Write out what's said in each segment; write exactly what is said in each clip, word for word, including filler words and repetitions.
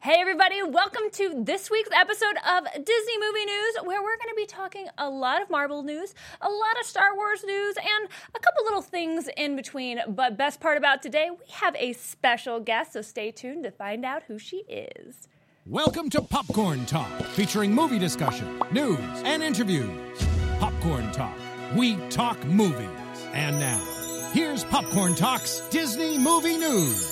Hey everybody, welcome to this week's episode of Disney Movie News, where we're going to be talking a lot of Marvel news, a lot of Star Wars news, and a couple little things in between. But best part about today, we have a special guest, so stay tuned to find out who she is. Welcome to Popcorn Talk, featuring movie discussion, news, and interviews. Popcorn Talk, we talk movies. And now, here's Popcorn Talk's Disney Movie News.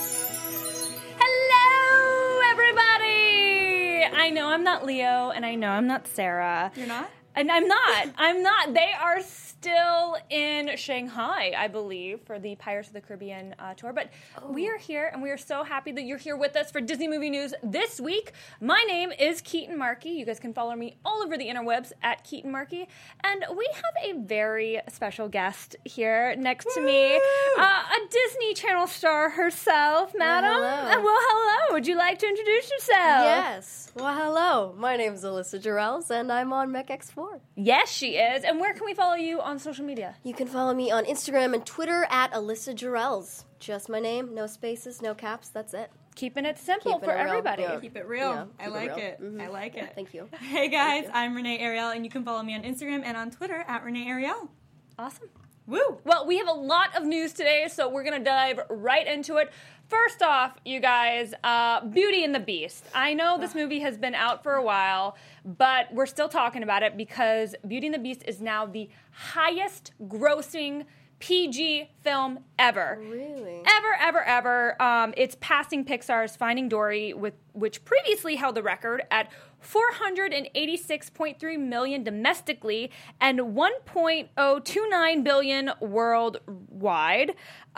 I know I'm not Leo, and I know I'm not Sarah. You're not? And I'm not. I'm not. They are still in Shanghai, I believe, for the Pirates of the Caribbean uh, tour. But oh. we are here, and we are so happy that you're here with us for Disney Movie News this week. My name is Keaton Markey. You guys can follow me all over the interwebs at Keaton Markey. And we have a very special guest here next to me, uh, a Disney Channel star herself, madam. Well, hello. Well, hello. Would you like to introduce yourself? Yes. Well, hello. My name is Alyssa Jarrells, and I'm on Mech X four. Yes, she is. And where can we follow you on social media? You can follow me on Instagram and Twitter at Alyssa Jarrells. Just my name, no spaces, no caps, that's it. Keeping it simple Keeping for it real. everybody. Yeah. Keep it real. Yeah, I keep like it. Real. it. Mm-hmm. I like it. Thank you. Hey guys, you. I'm Renee Ariel, and you can follow me on Instagram and on Twitter at Renee Ariel. Awesome. Woo! Well, we have a lot of news today, so we're going to dive right into it. First off, you guys, uh, Beauty and the Beast. I know this movie has been out for a while, but we're still talking about it because Beauty and the Beast is now the highest grossing P G film ever. Really? Ever, ever, ever. Um, it's passing Pixar's Finding Dory, with which previously held the record at four hundred eighty-six point three million dollars domestically and one point oh two nine billion dollars worldwide.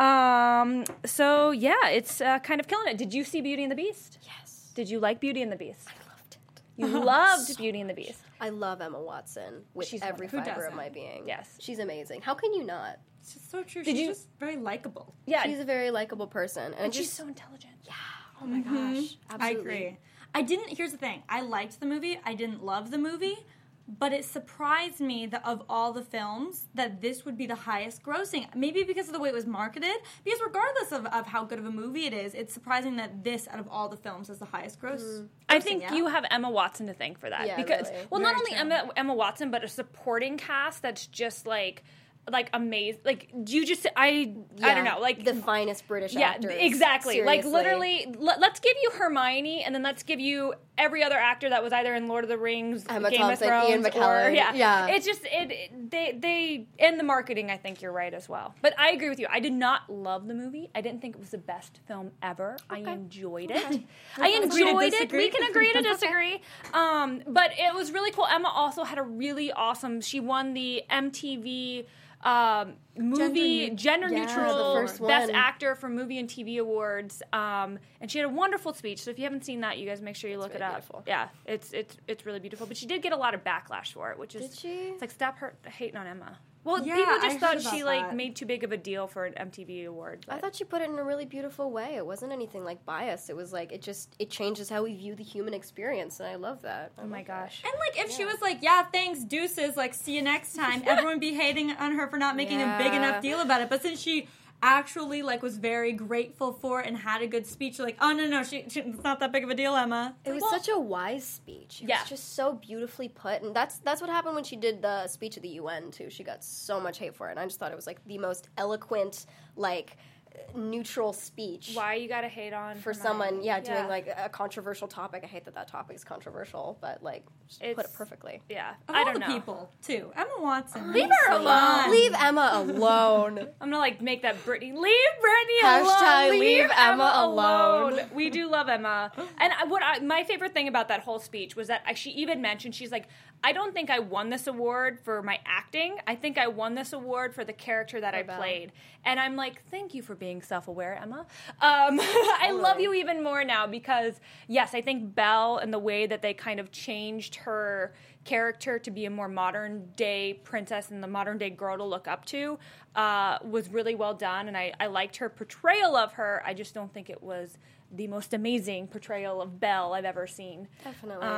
Um, so, yeah, it's uh, kind of killing it. Did you see Beauty and the Beast? Yes. Did you like Beauty and the Beast? I loved it. You loved Beauty and the Beast. I love Emma Watson with She's every wonderful. Who fiber of doesn't? my being. Yes. She's amazing. How can you not? It's just so true. Did She's you- just very likable. Yeah. She's a very likable person. And, and she's just, so intelligent. Yeah. Oh my gosh. Absolutely. I agree. I didn't, here's the thing. I liked the movie. I didn't love the movie. But it surprised me that of all the films, that this would be the highest grossing. Maybe because of the way it was marketed. Because regardless of, of how good of a movie it is, it's surprising that this, out of all the films, is the highest gross. Mm. I think yeah. you have Emma Watson to thank for that. Yeah, because, really. well, Very not only true. Emma, Emma Watson, but a supporting cast that's just like, like amazing. Like, you just, I, I don't Yeah, know, like the finest British yeah, actors. exactly. Like Seriously. literally, let, let's give you Hermione, and then let's give you every other actor that was either in Lord of the Rings, Emma Game Thompson, of Thrones, Ian or McKellen. yeah, Yeah. It's just it, it. They they and the marketing. I think you're right as well. But I agree with you. I did not love the movie. I didn't think it was the best film ever. I enjoyed it. I Agree to enjoyed it. disagree. We can agree to disagree. Um, but it was really cool. Emma also had a really awesome. She won the M T V. Um, movie gender, Gender Yeah, neutral the first best one. actor for movie and T V awards, um, and she had a wonderful speech. So if you haven't seen that, you guys make sure you look really it up. beautiful. Yeah, it's it's it's really beautiful. But she did get a lot of backlash for it, which is Did she? it's like stop her hating on Emma. Well, Yeah, people I just heard thought about she like that. made too big of a deal for an M T V award. I but- thought she put it in a really beautiful way. It wasn't anything like biased. It was like it just it changes how we view the human experience, and I love that. I oh my love that. gosh. And, like, if she was like, yeah, thanks, deuces, like, see you next time, everyone would be hating on her for not making a big Yeah. enough deal about it. But since she actually, like, was very grateful for it and had a good speech, like, oh, no, no, she, she, it's not that big of a deal, Emma. It was Well- such a wise speech. It Yeah. was just so beautifully put, and that's that's what happened when she did the speech at the U N too. She got so much hate for it, and I just thought it was like the most eloquent, like neutral speech. Why you gotta hate on For Hermione? someone, yeah, doing like a controversial topic. I hate that that topic is controversial, but like, just put It's- it perfectly. yeah. Of I all don't the know. people, too. Emma Watson. Leave her Come alone. on. Leave Emma alone. I'm gonna like make that Britney. Leave Britney Hashtag alone. leave Emma alone. We do love Emma, and I, what I, my favorite thing about that whole speech was that I, she even mentioned she's like, I don't think I won this award for my acting. I think I won this award for the character that I Belle. played, and I'm like, thank you for being self-aware, Emma. Um, I love you even more now because yes, I think Belle and the way that they kind of changed her character to be a more modern day princess and the modern day girl to look up to uh, was really well done, and I, I liked her portrayal of her. I just don't think it was the most amazing portrayal of Belle I've ever seen. Definitely. Um,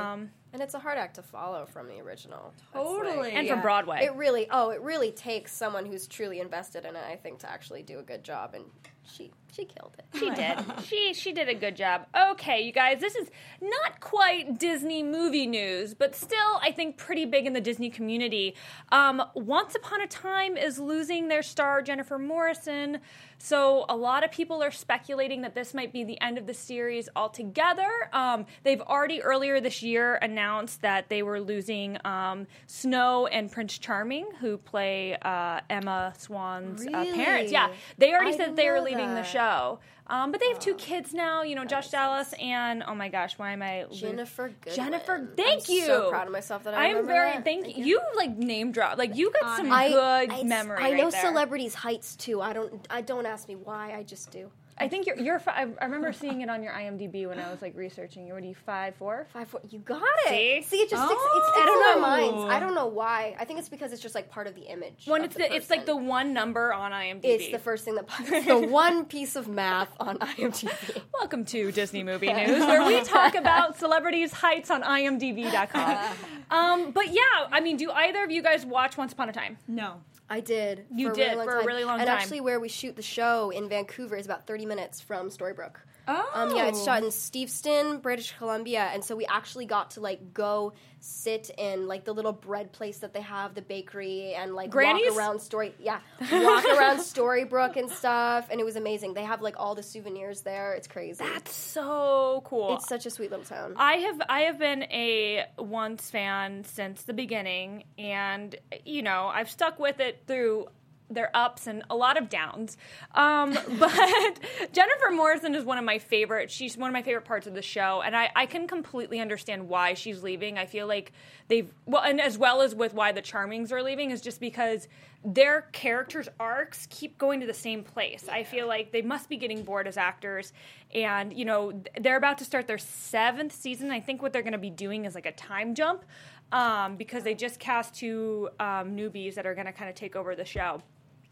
And it's a hard act to follow from the original. That's Totally. like- And from Broadway. It really, oh, it really takes someone who's truly invested in it, I think, to actually do a good job. And she she killed it. She did. She she did a good job. Okay, you guys, this is not quite Disney movie news, but still, I think, pretty big in the Disney community. Um, Once Upon a Time is losing their star, Jennifer Morrison. So a lot of people are speculating that this might be the end of the series altogether. Um, they've already earlier this year announced that they were losing um, Snow and Prince Charming, who play uh, Emma Swan's uh, Really? parents. Yeah, they already I said didn't they were know leaving the that. show. Um, but they have two kids now, you know, Josh makes Dallas and, oh my gosh, why am I... Jennifer Goodwin. Jennifer, thank I'm you. so proud of myself that I I'm remember very, that. thank, Thank you. you. You, like, name drop. Like, you got some I, good I- memory I know right there. celebrities' heights, too. I don't, I don't ask me why, I just do. I think you're, you're, fi- I remember seeing it on your I M D B when I was, like, researching you. What are you, five, four? Five, four, you got it. See? See, it just sticks, Oh. it sticks in our minds. I don't know why. I think it's because it's just like part of the image. When of it's the, the, it's like the person. one number on I M D B. It's the first thing that pops. It's the one piece of math on I M D B. Welcome to Disney Movie News, where we talk about celebrities' heights on I M D B dot com. Um, but yeah, I mean, do either of you guys watch Once Upon a Time? No. I did. You for a did, really long for a time. really long and time. actually, where we shoot the show in Vancouver is about thirty minutes from Storybrooke. Oh. Um, yeah, it's shot in Steveston, British Columbia, and so we actually got to like go sit in like the little bread place that they have, the bakery, and like Granny's? walk around Story, yeah, walk around Storybrooke and stuff, and it was amazing. They have like all the souvenirs there. It's crazy. That's so cool. It's such a sweet little town. I have I have been a Once fan since the beginning, and you know I've stuck with it through their ups and a lot of downs. Um, but Jennifer Morrison is one of my favorite. She's one of my favorite parts of the show, and I, I can completely understand why she's leaving. I feel like they've well, and as well as with why the Charmings are leaving is just because their characters' arcs keep going to the same place. I feel like they must be getting bored as actors, and you know they're about to start their seventh season. I think what they're going to be doing is like a time jump um, because they just cast two um, newbies that are going to kind of take over the show.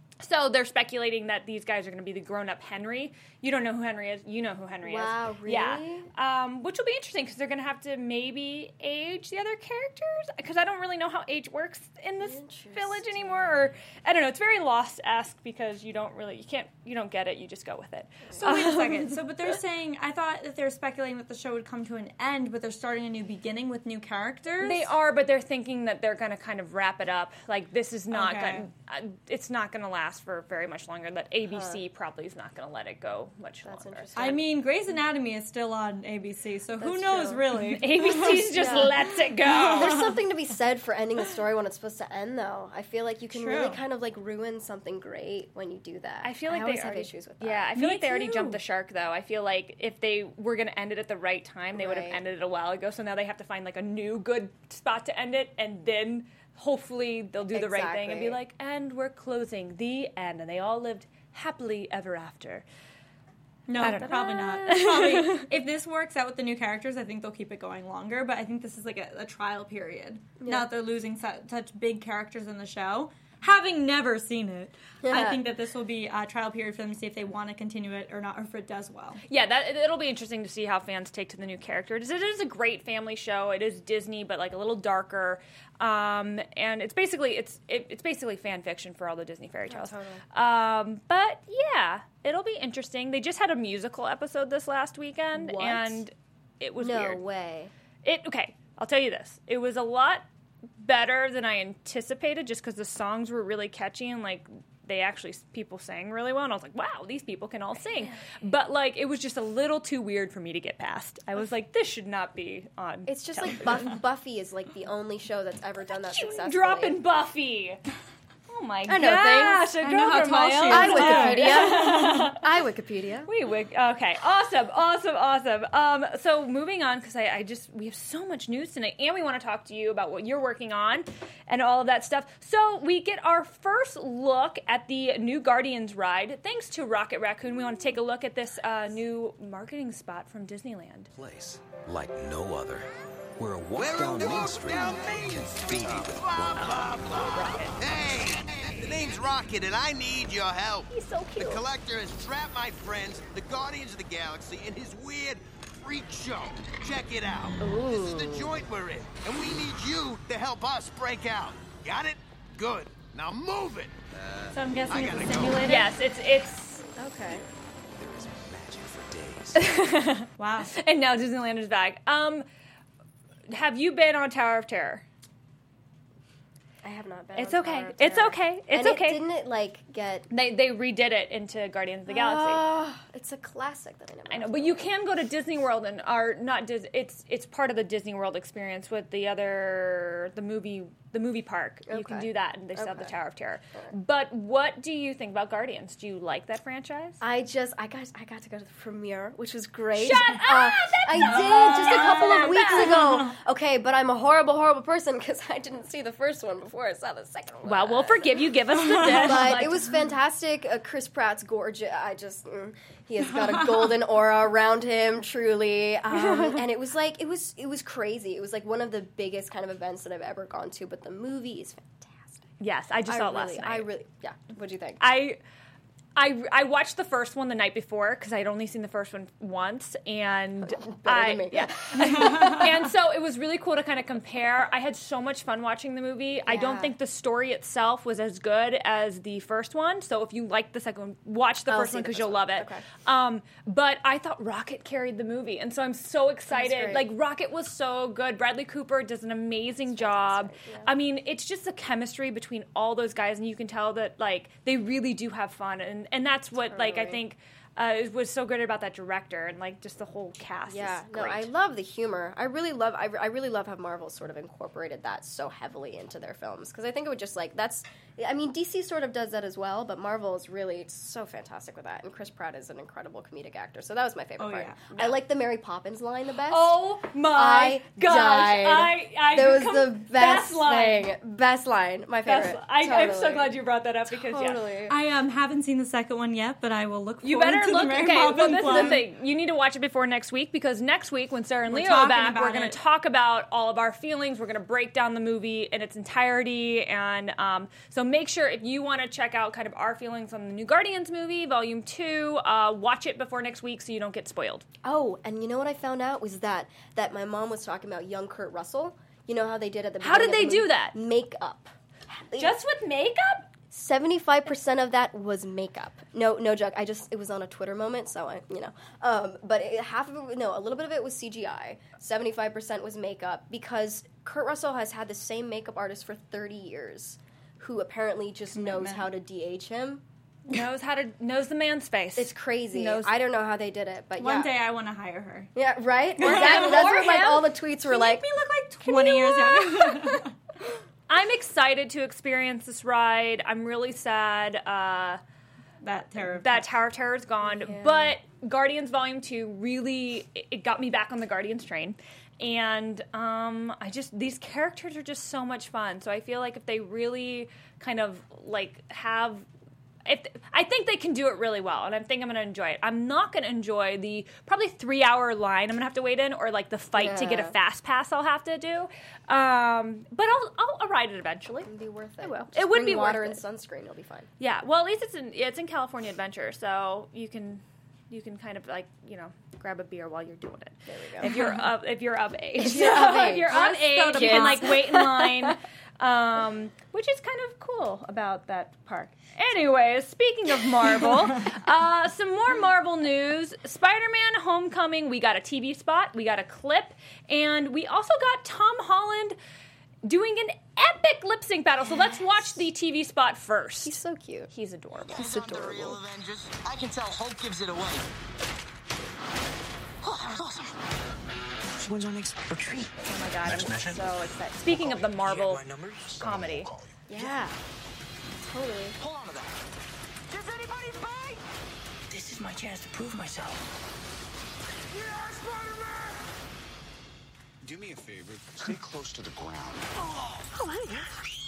So they're speculating that these guys are going to be the grown-up Henry. You don't know who Henry is. You know who Henry Wow, is. really? Yeah. Um, which will be interesting because they're going to have to maybe age the other characters. Because I don't really know how age works in this village anymore. Or I don't know. It's very Lost-esque because you don't really, you can't, you don't get it. You just go with it. So wait a second. So, but they're saying, I thought that they were speculating that the show would come to an end, but they're starting a new beginning with new characters? They are, but they're thinking that they're going to kind of wrap it up. Like this is not Okay. going. Uh, it's not going to last for very much longer. That A B C probably is not going to let it go much That's longer. interesting. I mean, Grey's Anatomy is still on A B C, so who That's knows, true. really? A B C's just Yeah. lets it go. There's something to be said for ending the story when it's supposed to end, though. I feel like you can True. really kind of like ruin something great when you do that. I feel like I always they have already, issues with that. Yeah, I feel Me like they already too. jumped the shark, though. I feel like if they were going to end it at the right time, they would have Right. ended it a while ago. So now they have to find like a new good spot to end it, and then hopefully they'll do the right thing and be Exactly. like, "And we're closing the end," and they all lived happily ever after. No, I don't know. probably not. Probably, if this works out with the new characters, I think they'll keep it going longer. But I think this is like a, a trial period. Now that they're losing su- such big characters in the show, having never seen it, I Yeah. think that this will be a trial period for them to see if they want to continue it or not, or if it does well. Yeah, that it'll be interesting to see how fans take to the new characters. It is a great family show. It is Disney, but like a little darker, um, and it's basically it's it, it's basically fan fiction for all the Disney fairy tales. Um, but yeah, it'll be interesting. They just had a musical episode this last weekend, What? and it was No weird. way. It okay. I'll tell you this. It was a lot better than I anticipated, just because the songs were really catchy and like they actually people sang really well, and I was like, wow, these people can all sing. But like it was just a little too weird for me to get past. I was like, this should not be on. It's just like television. Buff- Buffy is like the only show that's ever done that You successfully. dropping Buffy. Oh my I know gosh! things. A I girl know how from tall my she own is. I town. Wikipedia. I Wikipedia. We wig- okay, awesome, awesome, awesome. Um, so moving on, because I, I just we have so much news tonight, and we want to talk to you about what you're working on and all of that stuff. So we get our first look at the new Guardians ride, thanks to Rocket Raccoon. We want to take a look at this uh, new marketing spot from Disneyland. Place like no other, where a walk down Main Street can feed you with one. Hey, the name's Rocket, and I need your help. He's so The cute. Collector has trapped my friends, the Guardians of the Galaxy, in his weird freak show. Check it out. Ooh. This is the joint we're in, and we need you to help us break out. Got it? Good. Now move it. Uh, so I'm guessing it's a go. simulator? Yes, it's it's okay. There is magic for days. Wow. And now Disneyland is back. Um, have you been on Tower of Terror? I have not been. It's on okay. Tower of It's Terror. okay. It's and okay. It, didn't it like get? They they redid it into Guardians of the Galaxy. Uh, it's a classic that I never. I know, but you can go to Disney World and are not Dis. It's it's part of the Disney World experience with the other the movie the movie park. Okay. You can do that, and they still have the Okay. Tower of Terror. Sure. But what do you think about Guardians? Do you like that franchise? I just I got I got to go to the premiere, which was great. Shut uh, up! That's I so did just a couple bad. of weeks ago. Okay, but I'm a horrible, horrible person because I didn't see the first one before I saw the second one. Well, we'll forgive you. Give us the dish. But it was fantastic. Uh, Chris Pratt's gorgeous. I just mm, he has got a golden aura around him, truly. Um, and it was like it was it was crazy. It was like one of the biggest kind of events that I've ever gone to. But the movie is fantastic. Yes, I just I saw it really, last night. I really, yeah. What'd you think? I. I, I watched the first one the night before because I'd only seen the first one once, and Better I than me. yeah, and so it was really cool to kind of compare. I had so much fun watching the movie. I don't Yeah. think the story itself was as good as the first one. So if you like the second one, watch the I'll first see one the because first you'll one. love it. Okay. Um, but I thought Rocket carried the movie, and so I'm so excited. great. Like Rocket was so good. Bradley Cooper does an amazing job. yeah. I mean, it's just the chemistry between all those guys, and you can tell that like they really do have fun, and and that's what like. Like I think uh, it was so good about that director and like just the whole cast. Yeah, is no, great. I love the humor. I really love. I, I really love how Marvel sort of incorporated that so heavily into their films because I think it would just like that's. I mean, D C sort of does that as well, but Marvel is really so fantastic with that. And Chris Pratt is an incredible comedic actor, so that was my favorite Oh, part. yeah. I like the Mary Poppins line the best. Oh my I gosh! died. I, I that was com- the best, line. thing. Best line. My favorite. Best, I, I'm so Totally. glad you brought that up because yeah. Totally. I um, haven't seen the second one yet, but I will look forward You better to look. the Mary Okay, well, Poppins this is one. the thing. You need to watch it before next week because next week, when Sarah and We're Leo are talking back, about we're going it. to talk about all of our feelings. We're going to break down the movie in its entirety, and um, so make sure if you want to check out kind of our feelings on the new Guardians movie, Volume Two, uh, watch it before next week so you don't get spoiled. Oh, and you know what I found out was that that my mom was talking about young Kurt Russell. You know how they did at the How beginning did of they the do movie? that? Makeup. They- Just with makeup? seventy-five percent of that was makeup. No, no joke. I just, it was on a Twitter moment, so I, you know. Um, but it, half of it, no, a little bit of it was C G I. seventy-five percent was makeup because Kurt Russell has had the same makeup artist for thirty years who apparently just knows how to de-age him. knows how to knows the man's face. It's crazy. Knows- I don't know how they did it, but One yeah. day I want to hire her. Yeah, right? Exactly. That's Or what like him. all the tweets were like. Make me look like twenty years younger. I'm excited to experience this ride. I'm really sad uh, that terror. that Tower of Terror is gone, but Guardians Volume Two really it, it got me back on the Guardians train. And um, I just these characters are just so much fun. So I feel like if they really kind of like have. If, I think they can do it really well, and I think I'm going to enjoy it. I'm not going to enjoy the probably three-hour line I'm going to have to wait in, or like the fight to get a Yeah. fast pass I'll have to do. Um, but I'll, I'll I'll ride it eventually. It'd be worth it. I will. Just It would bring be water worth and sunscreen. It'll be fine. Yeah, well, at least it's in it's in California Adventure, so you can you can kind of like you know grab a beer while you're doing it. There we go. If you're of if you're of age, you're of if age. you're of Yes, age, soda you can pops. like wait in line, um, which is kind of cool about that park. Anyways, speaking of Marvel, uh, some more Marvel news. Spider-Man Homecoming, we got a T V spot, we got a clip, and we also got Tom Holland doing an epic lip sync battle. So let's watch the T V spot first. He's so cute. He's adorable. He's The real adorable. Avengers. I can tell Hulk gives it away. Oh, that was awesome. So when's our next retreat? Oh my god, Next I'm mission? so excited. Speaking of the Marvel Yeah, my numbers? comedy. Yeah. Totally. Hold on to that. Does anybody bite? This is my chance to prove myself. Yeah, Spider-Man! Do me a favor, stay close to the ground. Oh, hey.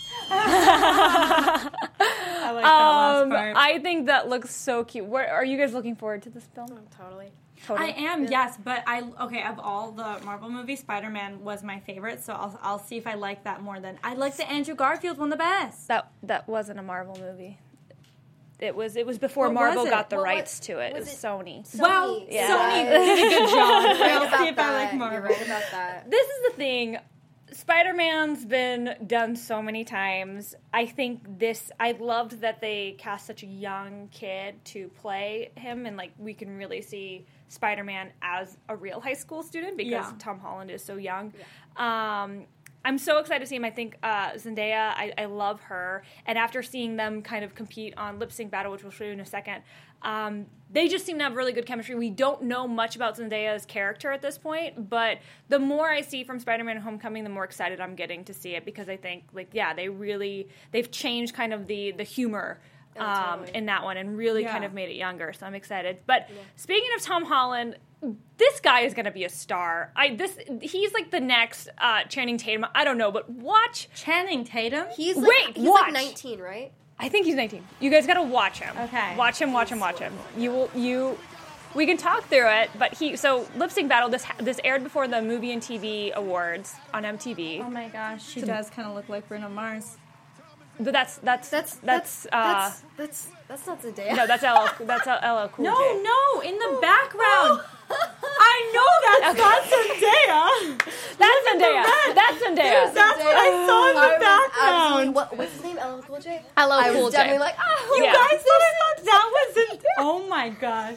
I like that last Um, part. I think that looks so cute. Where, are you guys looking forward to this film? Totally. Totally. I am, yes, but I okay. Of all the Marvel movies, Spider-Man was my favorite, so I'll I'll see if I like that more than I like the Andrew Garfield one the best. That that wasn't a Marvel movie. It was it was before What Marvel was it? got the What was- rights to it. It was was it- Sony. Sony. Well, Yeah. Sony did a good job. You're right I'll about see if I like that. Marvel. You're right about that. This is the thing. Spider-Man's been done so many times. I think this, I loved that they cast such a young kid to play him, and like we can really see Spider-Man as a real high school student because Yeah. Tom Holland is so young. Um, I'm so excited to see him. I think uh, Zendaya, I, I love her. And after seeing them kind of compete on Lip Sync Battle, which we'll show you in a second, um, they just seem to have really good chemistry. We don't know much about Zendaya's character at this point, but the more I see from Spider-Man Homecoming, the more excited I'm getting to see it because I think, like, yeah, they really, they've changed kind of the, the humor Oh, um, totally. in that one and really Yeah. kind of made it younger, so I'm excited. But speaking of Tom Holland, this guy is going to be a star. I this he's like the next uh, Channing Tatum. I don't know, but watch. Channing Tatum? He's like, Wait, he's watch. like nineteen, right? I think he's nineteen. You guys got to watch him. Okay. Watch him. Watch him. Watch him. You will. You. We can talk through it, but he. So Lip Sync Battle. This this aired before the Movie and T V Awards on M T V. Oh my gosh, she does kind of look like Bruno Mars. But that's that's That's that's, that's uh, that's that's that's not Zendaya. no, that's L L. That's L L Cool No, J. no, in the background. I know that's not Zendaya. That's Zendaya. That's Zendaya. That's what I saw in I the was absolutely- background. What, what's his name? L L Cool J. L L I Cool was J. definitely like, oh, You Yeah. guys thought I thought that was Zendaya. Oh my gosh.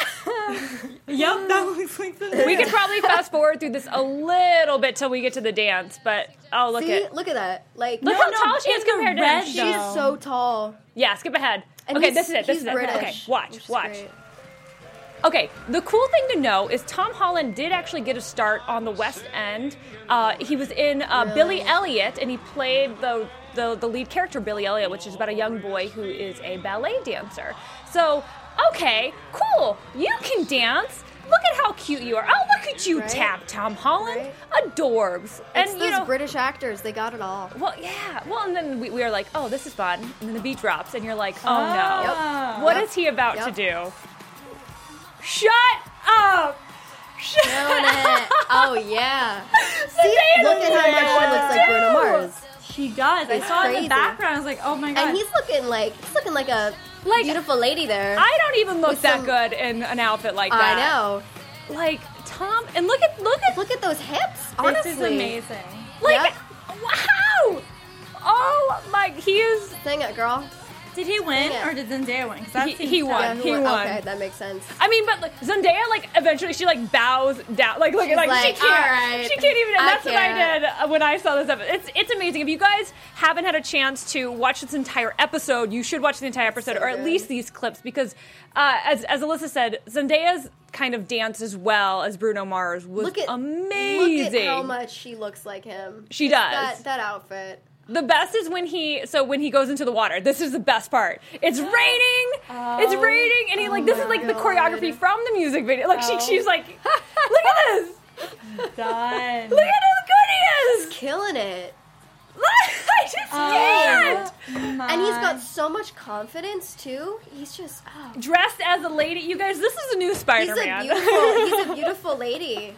Yep, that looks like Zendaya. We could probably fast forward through this a little bit till we get to the dance, but oh look see, at look at that. Like, look No, how no, tall she is in the compared to red, him. she's though. so tall. Yeah, skip ahead. And okay, he's- this is it. This he's is it. British, Okay, watch, which is watch. great. Okay, the cool thing to know is Tom Holland did actually get a start on the West End. Uh, he was in uh, Billy Elliot, and he played the, the the lead character Billy Elliot, which is about a young boy who is a ballet dancer. So, okay, cool. You can dance. Look at how cute you are. Oh, look at you Right? tap, Tom Holland. Right? Adorbs. It's And those you know, British actors. They got it all. well, yeah. Well, and then we, we are like, oh, this is fun. And then the beat drops, and you're like, oh Ah. no. What Yep. is he about Yep. to do? Shut up! Shut Killing it. Oh yeah. See, Zendaya look at how much she looks like Bruno Mars. She does. I It's saw it in crazy. the background. I was like, oh my god. And he's looking like he's looking like a Like- beautiful lady there. I don't even look With that some- good in an outfit like I that. know. Like Tom, and look at look at Look at those hips. this Honestly, is amazing. like Yep. wow. Oh my, he is. Sing it, girl. Did he win Dang it. or did Zendaya win? 'Cause that He- seems he sad. won. Yeah, who He won? won. Okay, that makes sense. I mean, but like, Zendaya, like eventually she like bows down, like look, She's like, she like, can't, "All right, she can't even. And I that's what I can't." did uh, when I saw this episode. It's it's amazing. If you guys haven't had a chance to watch this entire episode, you should watch the entire episode, So or at good. least these clips, because uh, as as Alyssa said, Zendaya's kind of dance as well as Bruno Mars was Look at amazing. Look at how much she looks like him. She Just does. That, that outfit. The best is when he so when he goes into the water. This is the best part. It's raining. It's raining, and he like this is like the God. choreography from the music video. Like Oh. she she's like, look at this. Done. Look at how good he is. Killing it. I just can't. And he's got so much confidence too. He's just oh. Dressed as a lady, you guys. This is a new He's Spider-Man. a beautiful he's a beautiful lady.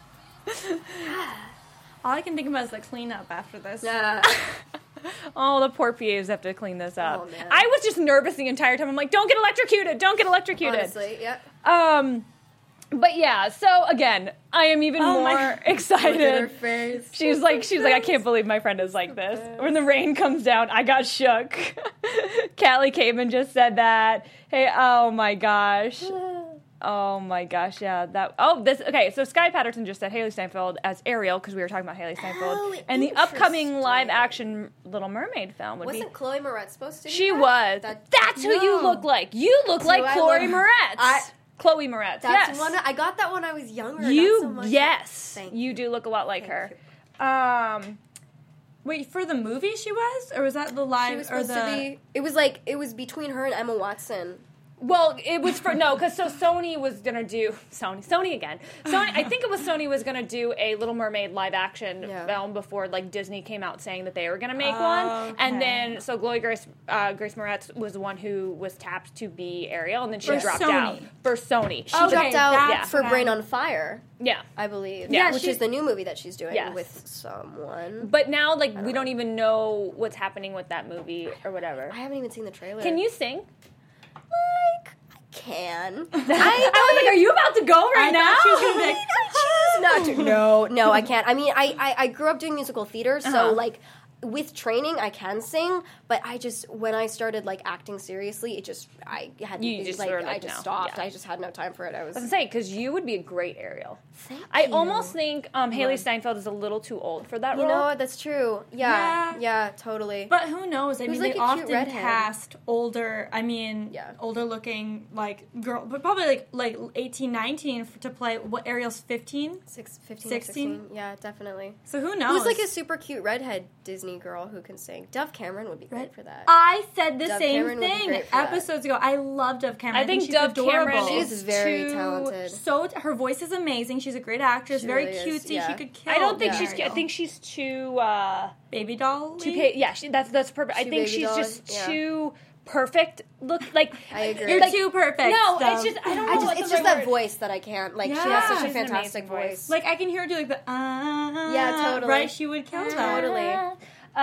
All I can think about is the cleanup after this. Yeah. Oh, the poor P As have to clean this up. Oh, man. I was just nervous the entire time. I'm like, don't get electrocuted. Don't get electrocuted. Honestly, yep. Um, but yeah. So again, I am even Oh, more my- Look at her excited. face. She's like, she's like, I can't believe my friend is like this. When the rain comes down, I got shook. Callie Caveman just said that. Hey, oh my gosh. Oh my gosh, yeah. That. Oh, this. Okay, so Sky Patterson just said Haley Steinfeld as Ariel because we were talking about Haley Steinfeld Oh, and the upcoming interesting. live-action Little Mermaid film would Wasn't be. Chloe Moretz supposed to be She that? was. That- That's who you No. look like. You look like I Chloe look- Moretz. I- Chloe Moretz. That's yes. one I got that when I was younger. not You so much- yes. Thank You do look a lot like Thank her. Um. Wait, for the movie she was? Or was that the live She was or supposed the to be. It was like it was between her and Emma Watson. Well, it was for no, because so Sony was gonna do Sony, Sony again. Sony, I think it was Sony was gonna do a Little Mermaid live action Yeah. film before like Disney came out saying that they were gonna make Oh, one, and okay. then so Chloe Grace uh, Grace Moretz was the one who was tapped to be Ariel, and then she For dropped Sony. out for Sony. She Okay, dropped out that's for what Brain I- on Fire, yeah. I believe. Yeah, which she- is the new movie that she's doing Yes. with someone. But now, like, we don't even know what's happening with that movie or whatever. I haven't even seen the trailer. Can you sing? can. I, I was like, are you about to go right I now? thought she was gonna be like, I choose not to. No, no, I can't. I mean, I, I, I grew up doing musical theater, so, Uh-huh. like, with training, I can sing, but I just, when I started, like, acting seriously, it just, I had, You just like, were I like, just no. stopped. Yeah. I just had no time for it. I was, I was saying, because you would be a great Ariel. Thank I you. almost think um, Haley Yeah. Steinfeld is a little too old for that You role. know what? That's true. Yeah, Yeah. yeah, totally. But who knows? I Who's mean, like they a cute often redhead? cast older. I mean, Yeah. older looking like girl, but probably like like eighteen, nineteen f- to play. What Ariel's fifteen? Six, fifteen, sixteen? sixteen? Yeah, definitely. So who knows? Who's like a super cute redhead Disney girl who can sing? Dove Cameron would be great for that. I said the Dove same Cameron would be thing great for that. episodes ago. I love Dove Cameron. I think she's Dove adorable. Cameron She's is very too- talented. So her voice is amazing. She's a great actress. She very really is, cutesy. yeah. She could kill. I don't think Yeah. she's. I think she's too. Uh, baby doll. too. Pa- yeah, she, that's that's perfect. I Too think baby she's doll, just yeah. too perfect. Look like I agree. You're like- too perfect. No, Dove. it's just I don't know. I just, what it's the just right that word- voice that I can't. Like, she Yeah. has such She's a an fantastic amazing voice. voice. like I can hear her do like the uh, Yeah, totally. right. She would kill that. Totally.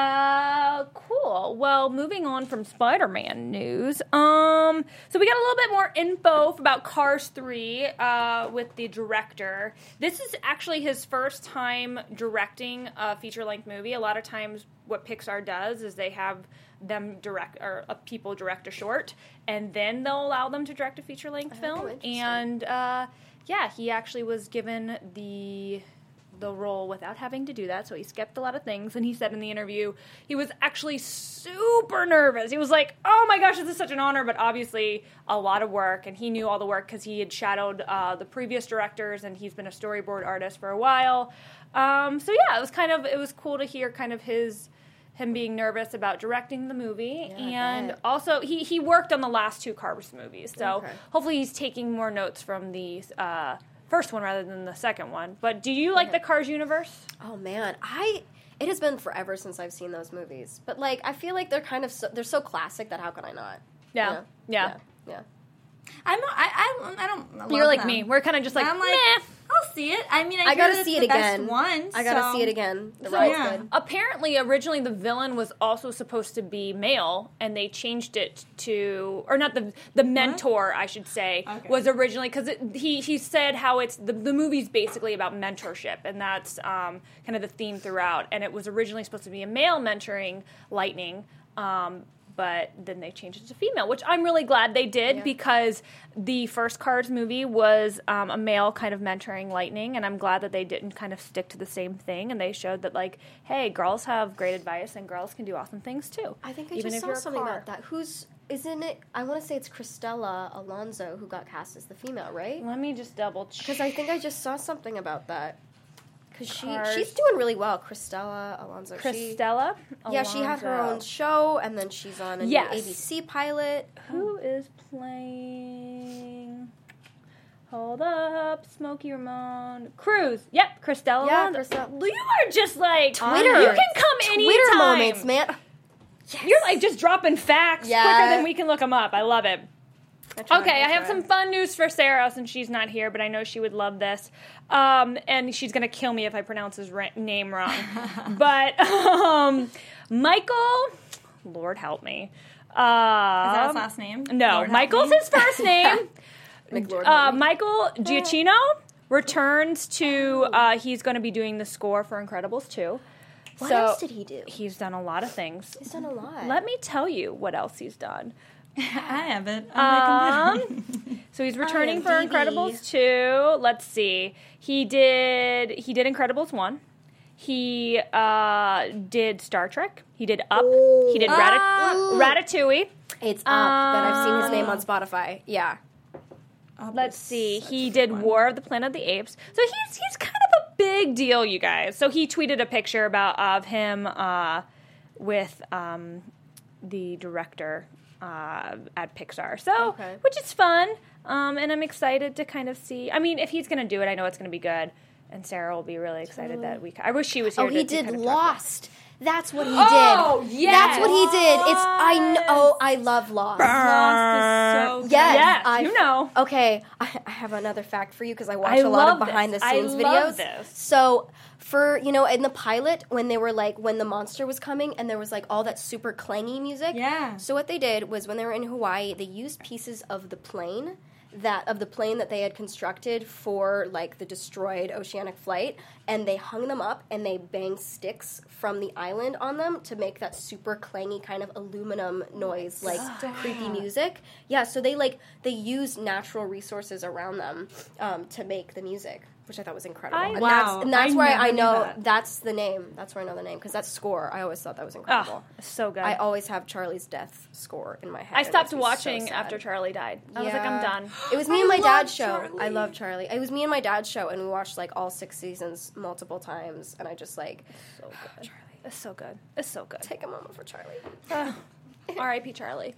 Uh, cool. Well, moving on from Spider-Man news. Um, so we got a little bit more info about Cars three uh, with the director. This is actually his first time directing a feature-length movie. A lot of times what Pixar does is they have them direct, or uh, people direct a short, and then they'll allow them to direct a feature-length Oh, film. interesting. And, uh, yeah, he actually was given the... the role without having to do that, so he skipped a lot of things. And he said in the interview he was actually super nervous. He was like, oh my gosh, this is such an honor, but obviously a lot of work, and he knew all the work because he had shadowed uh, the previous directors, and he's been a storyboard artist for a while. Um, so yeah, it was kind of, it was cool to hear kind of his him being nervous about directing the movie. Yeah, I and bet. also he, he worked on the last two Cars movies, so Okay. hopefully he's taking more notes from the uh, first one rather than the second one. But do you like the Cars universe? Oh man, I it has been forever since I've seen those movies. But like, I feel like they're kind of so, they're so classic that how can I not? Yeah. You know? Yeah. yeah, yeah. I'm not, I, I, I don't. love You're like them. me. We're kind of just like, I'm like, meh. I'll see it. I mean, I, I hear gotta that see it's it the again. Best one, I gotta so- see it again. The So, ride's yeah. good. Apparently, originally the villain was also supposed to be male, and they changed it to, or not the the mentor, I should say, Okay. was originally because he he said how it's the the movie's basically about mentorship, and that's um, kind of the theme throughout. And it was originally supposed to be a male mentoring Lightning. Um, But then they changed it to female, which I'm really glad they did Yeah. because the first Cars movie was um, a male kind of mentoring Lightning, and I'm glad that they didn't kind of stick to the same thing, and they showed that, like, hey, girls have great advice and girls can do awesome things too. I think I even just if saw you're a something car. about that. Who's isn't it? I want to say it's Cristela Alonso who got cast as the female, right? Let me just double check. Because I think I just saw something about that. Because she Cars. she's doing really well, Cristela Alonso. She, Christella. yeah, she had her Alonso. own show, and then she's on a Yes. new A B C pilot. Who is playing? Hold up, Smokey Ramone. Cruz. Yep, Christella. Yeah, Alonso. Christella. You are just like Twitter. You can come anytime. Twitter moments, man. You're like just dropping facts Yeah. quicker than we can look them up. I love it. I tried, Okay, I have tried. some fun news for Sarah since she's not here, but I know she would love this. Um, and she's going to kill me if I pronounce his ra- name wrong. but um, Michael, Lord help me. Uh, Is that his last name? No, Lord help Michael's me? his first name. McLord uh, help me. Michael Giacchino returns to, uh, he's going to be doing the score for Incredibles two. What so else did he do? He's done a lot of things. He's done a lot. Let me tell you what else he's done. I have it on my computer. Um, so he's returning for I M D B. Incredibles two. Let's see. He did he did Incredibles one. He uh, did Star Trek. He did Up. He did Rat- Ooh. Ratatouille. It's up that I've seen his name on Spotify. Yeah. Let's see. He did War of the Planet of the Apes. So he's he's kind of a big deal, you guys. So he tweeted a picture about of him uh, with um, the director uh, at Pixar. So Okay. which is fun, um, and I'm excited to kind of see. I mean, if he's going to do it, I know it's going to be good, and Sarah will be really excited that we. I wish she was here. Oh, he to, to did kind of talk about it. Lost. That's what he Oh, did. yes. That's what he did. It's I know. Oh, I love Lost. Lost is so good. Yes, Yes, I, you know. Okay, I, I have another fact for you because I watch I a lot of love behind this. the scenes I videos. love this. So for you know, in the pilot, when they were like when the monster was coming and there was like all that super clangy music. Yeah. So what they did was when they were in Hawaii, they used pieces of the plane. That of the plane that they had constructed for like the destroyed oceanic flight, and they hung them up and they banged sticks from the island on them to make that super clangy kind of aluminum noise, like creepy music. Yeah, so they like they used natural resources around them um, to make the music, which I thought was incredible. I- and Wow, that's, and that's I why never I knew know that. that's the name. That's where I know the name because that's score. I always thought that was incredible. Oh, so good. I always have Charlie's death score in my head. I It stopped makes me so watching sad. after Charlie died. I was like, I'm Yeah. done. It was me I and my love dad's show. Charlie. I love Charlie. It was me and my dad's show, and we watched like all six seasons multiple times. And I just like So good. It's so good. It's so good. take a moment for Charlie. R I P Charlie.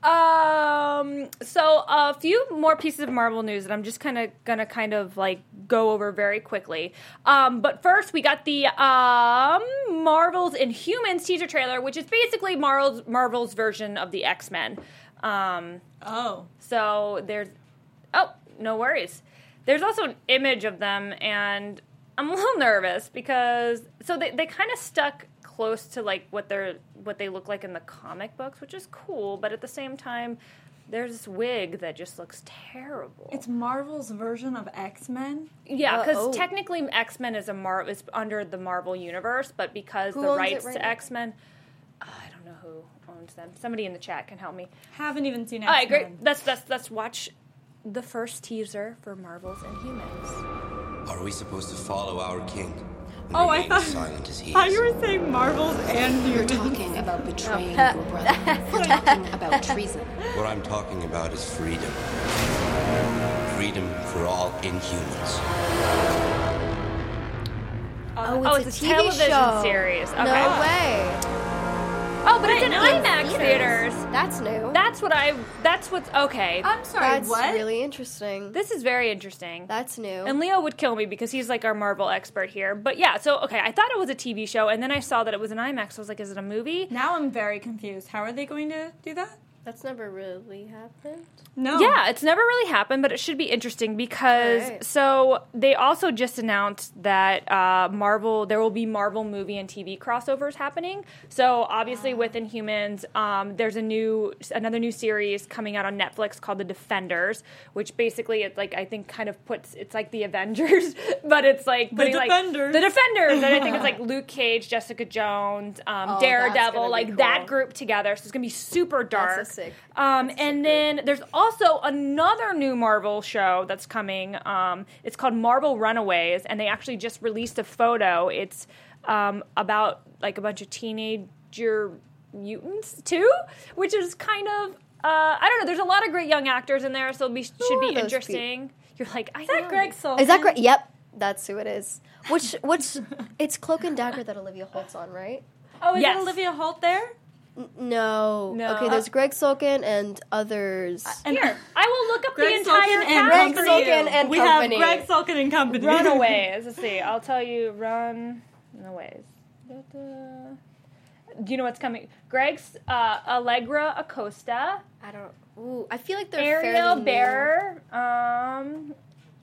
Um, so a few more pieces of Marvel news that I'm just kind of gonna kind of like go over very quickly. Um, but first we got the um, Marvel's Inhumans teaser trailer, which is basically Marvel's Marvel's version of the X-Men. Um, Oh. so there's oh no worries. There's also an image of them, and I'm a little nervous because so they they kind of stuck close to like what they're what they look like in the comic books, which is cool, but at the same time there's this wig that just looks terrible. It's Marvel's version of X-Men? yeah, Uh, because oh. technically X-Men is a Mar is under the Marvel universe, but because Who the owns it rights right to now? X-Men, uh, I don't know who owns them. Somebody in the chat can help me. Haven't even seen All right, X-Men. great. Let's let's let's watch the first teaser for Marvel's Inhumans. Are we supposed to follow our king? And Oh, I remain thought- silent as he I thought is? you were saying Marvel's and You're Humans. talking about betraying your brother. You're talking about treason. What I'm talking about is freedom. Freedom for all Inhumans. Oh, Oh, it's, it's a a, T V television show. series. Okay. No way. Oh, but it's in no, IMAX theaters. That's new. That's what I. That's what's okay. I'm sorry, That's what? really interesting. This is very interesting. That's new. And Leo would kill me because he's like our Marvel expert here. But yeah, so okay, I thought it was a T V show, and then I saw that it was an IMAX. So I was like, is it a movie? Now I'm very confused. How are they going to do that? That's never really happened. No. Yeah, it's never really happened, but it should be interesting because Alright. so they also just announced that uh, Marvel there will be Marvel movie and T V crossovers happening. So obviously with Inhumans, um, there's a new another new series coming out on Netflix called The Defenders, which basically it's like I think kind of puts it's like the Avengers, but it's like putting like Defenders. the Defenders, and I think it's like Luke Cage, Jessica Jones, um, Oh, that's Daredevil, gonna be like cool. that group together. So it's gonna be super dark. That's so sick. Um, That's so and good. then there's also another new Marvel show that's coming. Um, it's called Marvel Runaways, and they actually just released a photo. It's um, about like a bunch of teenager mutants too, which is kind of uh, I don't know. There's a lot of great young actors in there, so it'll be should are be those interesting. You're like, I Is that know. Greg Sullivan? Is that great? Yep, that's who it is. Which, which, it's Cloak and Dagger that Olivia Holt's on, right? Oh, is Yes. it Olivia Holt there? N- No. No. Okay, there's Greg Sulkin and others. And Here, I will look up Greg the entire Sulkin and cast Greg for Company. you. Sulkin and we Company. have Greg Sulkin and Company. Runaways. Let's see. I'll tell you. Runaways. Da-da. Do you know what's coming? Greg's uh, Allegra Acosta, I don't. Ooh, I feel like they're Ariel fairly new. Bearer, um,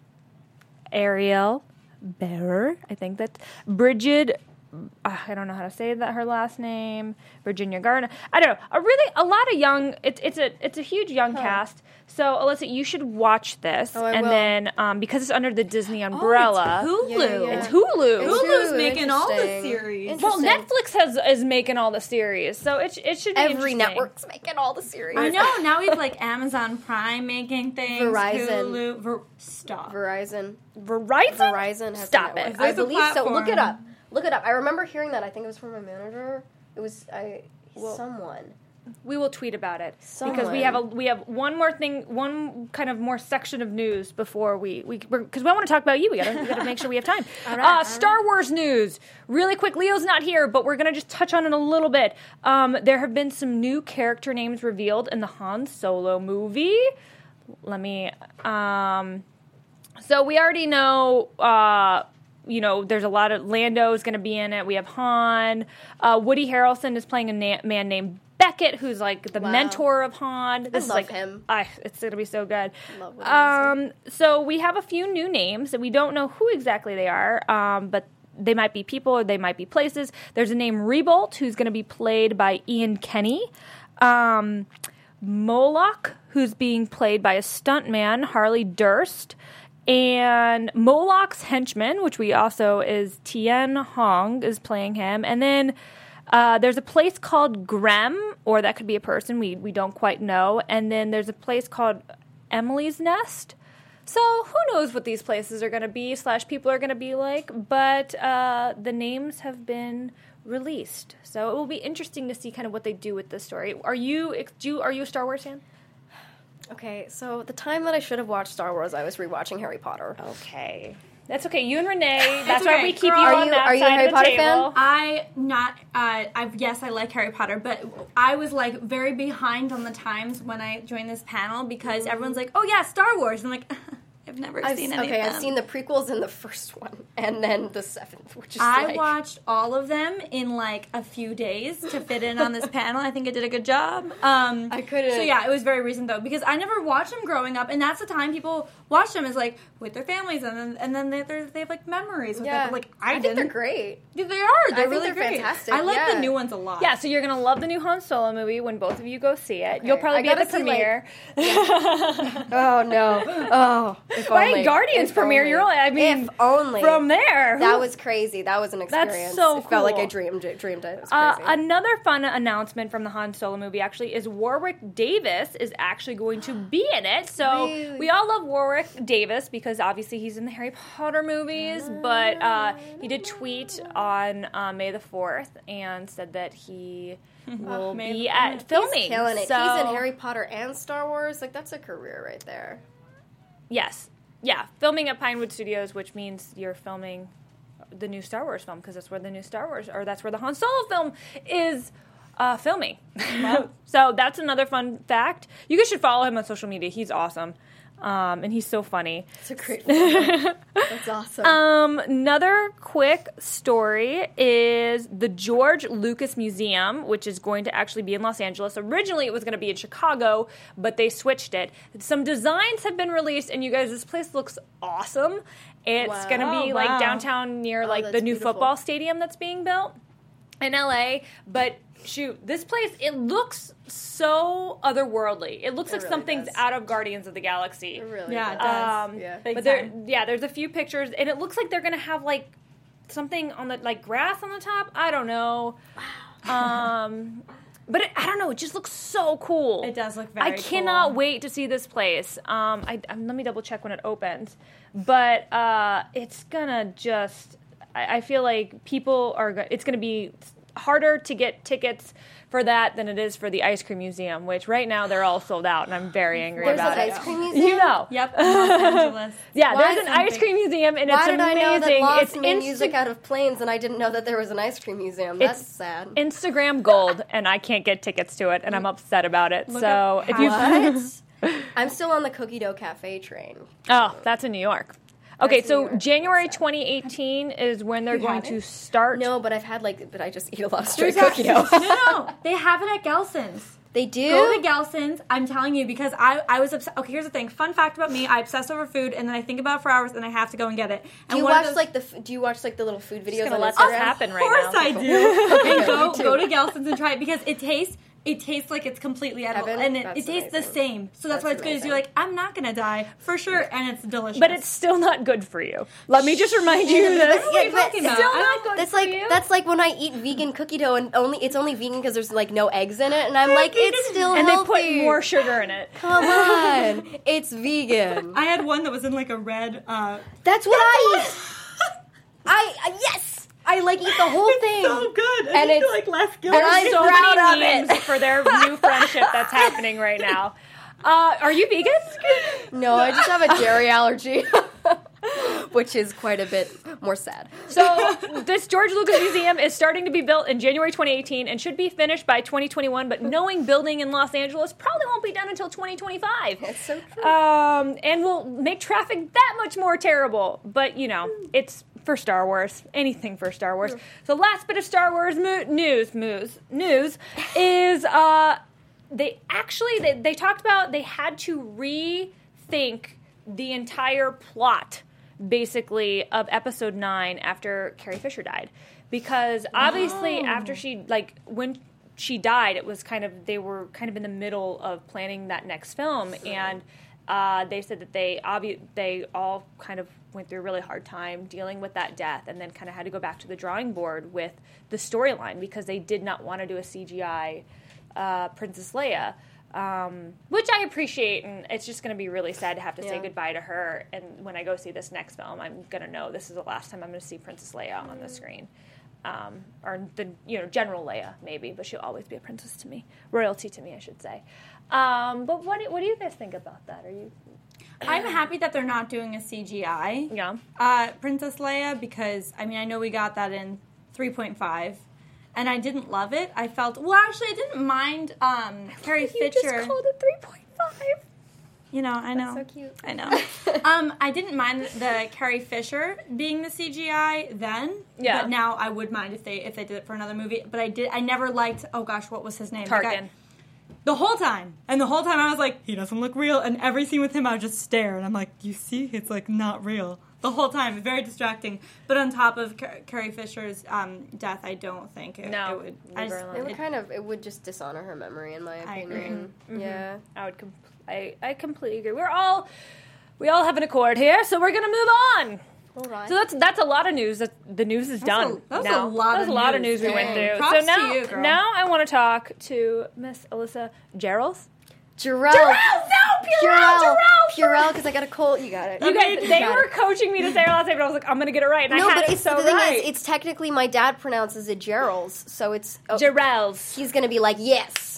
Ariel Bearer. I think that's Bridget. Uh, I don't know how to say that her last name. Virginia Gardner. I don't know. A really a lot of young. It's it's a it's a huge young cast. So Alyssa, you should watch this, Oh, I and will. then um, because it's under the Disney Oh, umbrella, it's Hulu. Yeah, yeah, yeah. it's Hulu. It's Hulu's Hulu, making all the interesting. series. Well, Interesting. Netflix has is making all the series, so it sh- it should be Every interesting. network's making all the series. I know. Now we have like Amazon Prime making things. Verizon. Hulu. Ver- Stop. Verizon. Verizon. Verizon has Stop a it. network. I There's a believe so. Look it platform. up. Look it up. I remember hearing that. I think it was from a manager. It was I someone. We will tweet about it because Someone. we have a we have one more thing, one kind of more section of news before we we because we want to talk about you. We gotta, we gotta make sure we have time. uh, Star Wars news, really quick. Leo's not here, but we're gonna just touch on it a little bit. Um, there have been some new character names revealed in the Han Solo movie. Let me. Um, so we already know. Uh, you know, there's a lot of Lando is going to be in it. We have Han. Uh, Woody Harrelson is playing a na- man named Beckett, who's like the Wow. mentor of Han. This I is love like, him. I, it's going to be so good. Love Woody Harrelson. Um, so we have a few new names, and we don't know who exactly they are, um, but they might be people or they might be places. There's a name Rebolt, who's going to be played by Ian Kenny. Um, Moloch, who's being played by a stuntman, Harley Durst. And Moloch's henchman, which we also is Tien Hong, is playing him. And then uh, there's a place called Grem, or that could be a person. We we don't quite know. And then there's a place called Emily's Nest. So who knows what these places are going to be slash people are going to be like. But uh, the names have been released. So it will be interesting to see kind of what they do with this story. Are you, do you, are you a Star Wars fan? Okay, so the time that I should have watched Star Wars, I was rewatching Harry Potter. Okay. That's okay. You and Renee, that's why okay. we keep Girl, you are on you- that are you a side Harry of the Potter table. fan? I not uh I yes I like Harry Potter, but I was like very behind on the times when I joined this panel because everyone's like, oh yeah, Star Wars. I'm like, I've never I've, seen s- any okay, of them. I've seen the prequels and the first one, and then the seventh, which is I like... watched all of them in like a few days to fit in on this panel. I think I did a good job. Um, I couldn't- So yeah, it was very recent though because I never watched them growing up, and that's the time people watch them is like with their families, and then and then they they're- they have like memories with Yeah. it. But, like I, I think didn't. they're great. Yeah, they are. They're think really they're great. fantastic, I like yeah. the new ones a lot. Yeah, so you're going to love the new Han Solo movie when both of you go see it. You'll probably I be at the gotta see, like- premiere. Oh, no. Oh, if Right, only. Guardians If premiere, only. you're only, I mean, If only. from there. That who- was crazy. That was an That's experience. so It felt like cool. I dreamed it. Dreamed it. It was Uh, crazy. another fun announcement from the Han Solo movie actually is Warwick Davis is actually going to be in it. So Really? we all love Warwick Davis because obviously he's in the Harry Potter movies, but uh, he did tweet on uh, May the fourth and said that he will May be the at fourth. filming. He's killing it. So, He's in Harry Potter and Star Wars. Like, that's a career right there. Yes. Yeah, filming at Pinewood Studios, which means you're filming the new Star Wars film because that's where the new Star Wars, or that's where the Han Solo film is uh, filming. So that's another fun fact. You guys should follow him on social media. He's awesome. Um, and he's so funny. It's a great film. That's awesome. Um, another quick story is the George Lucas Museum, which is going to actually be in Los Angeles. Originally, it was going to be in Chicago, but they switched it. Some designs have been released, and you guys, this place looks awesome. It's Wow. going to be Oh, like wow. downtown near like that's the new beautiful. football stadium that's being built in L A, but shoot, this place, it looks so otherworldly. It looks It like really something's does. out of Guardians of the Galaxy. It really Yeah, it does. does. Um, Yeah. Big but there, time. yeah, there's a few pictures, and it looks like they're gonna have like something on the like grass on the top. I don't know. Wow. Um, but it, I don't know. It just looks so cool. It does look very I cannot cool. wait to see this place. Um, I, um, let me double check when it opens, but uh, it's gonna just. I, I feel like people are. go- It's gonna be harder to get tickets for that than it is for the ice cream museum, which right now they're all sold out, and I'm very angry There's about an it. ice cream museum? You know. Yep. In Los Angeles. Yeah, Why there's an something- ice cream museum, and Why it's did I amazing. know that Lost it's made Insta- music out of planes and I didn't know that there was an ice cream museum? That's It's sad. Instagram gold, and I can't get tickets to it, and I'm upset about it. Look so up if you, What? I'm still on the Cookie Dough Cafe train. oh, that's in New York. Okay, That's in so New York. January That's sad. twenty eighteen is when they're You going have to it? start. No, but I've had like, but I just eat a lot of straight There's cookie a- dough. no, no, they have it at Gelson's. They do? Go to Gelson's. I'm telling you because I, I was obsessed. Okay, here's the thing. Fun fact about me: I obsess over food, and then I think about it for hours, and I have to go and get it. And do you one of watch those- like the f- do you watch like the little food videos gonna on let Instagram? this happen Of right course now. I do. and go me too. go to Gelson's and try it because it tastes it tastes like it's completely edible, Evan, and it, that's it tastes amazing. the same. So that's, That's why it's good. Is amazing. you're like, I'm not gonna die for sure, and it's delicious. But it's still not good for you. Let me just remind you that What are you talking about? still I not like- good That's for like you. that's like when I eat vegan cookie dough and only it's only vegan because there's like no eggs in it, and I'm like, it's still and they healthy. put more sugar in it. Come on, it's vegan. I had one that was in like a red. Uh, That's what I eat. I, I yes, I like eat the whole thing. so good, And it's- like less guilty. and I'm so proud many of memes it. for their new friendship that's happening right now. Uh, are you vegan? No, I just have a dairy allergy, which is quite a bit more sad. So this George Lucas Museum is starting to be built in January twenty eighteen and should be finished by twenty twenty-one, but knowing building in Los Angeles probably won't be done until twenty twenty-five. That's so true. Um, and will make traffic that much more terrible. But, you know, it's for Star Wars. Anything for Star Wars. So last bit of Star Wars mo- news, news, news is uh, they actually, they, they talked about they had to rethink the entire plot, basically, of Episode nine after Carrie Fisher died. Because obviously Oh. after she, like, when she died, it was kind of, they were kind of in the middle of planning that next film, and uh, they said that they obvi- they all kind of went through a really hard time dealing with that death, and then kind of had to go back to the drawing board with the storyline because they did not want to do a C G I uh, Princess Leia, um, which I appreciate, and it's just going to be really sad to have to say Yeah. goodbye to her. And when I go see this next film, I'm going to know this is the last time I'm going to see Princess Leia on the screen. Um, or the you know General Leia maybe, but she'll always be a princess to me, royalty to me, I should say. Um, but what do, what do you guys think about that? Are you? I'm happy that they're not doing a C G I Yeah. uh, Princess Leia because, I mean, I know we got that in three point five, and I didn't love it. I felt, well, actually, I didn't mind um, Carrie You Fisher. just called it three point five. You know, I know. so cute. I know. um, I didn't mind the Carrie Fisher being the C G I then. Yeah. But now I would mind if they if they did it for another movie. But I did. I never liked. Oh gosh, what was his name? The guy- Tarkin. The whole time, and the whole time I was like, he doesn't look real. And every scene with him, I would just stare, and I'm like, you see, it's like not real. The whole time, very distracting. But on top of Car- Carrie Fisher's um, death, I don't think it, No, it would. leave I her just, alone. It would it- kind of, it would just dishonor her memory, in my I opinion. agree. Yeah. I would. Com- I I completely agree. We're all we all have an accord here, so we're gonna move on. All right. So that's that's a lot of news. That the news is done. a- that was a now. lot That was of a lot of news. news we went Dang. through. Props so now, to you, girl. now I want to talk to Miss Alyssa Jarrells. Jarrell. Jarrell, no, Purell, Jarrell. Purell, because I got a cold. You got it. You guys, they got were it. coaching me to say her last name, but I was like, I'm gonna get it right, and No, I had but it it's so the thing right. is, it's technically my dad pronounces it Gerald's, so it's oh, Jarrells. he's gonna be like, yes.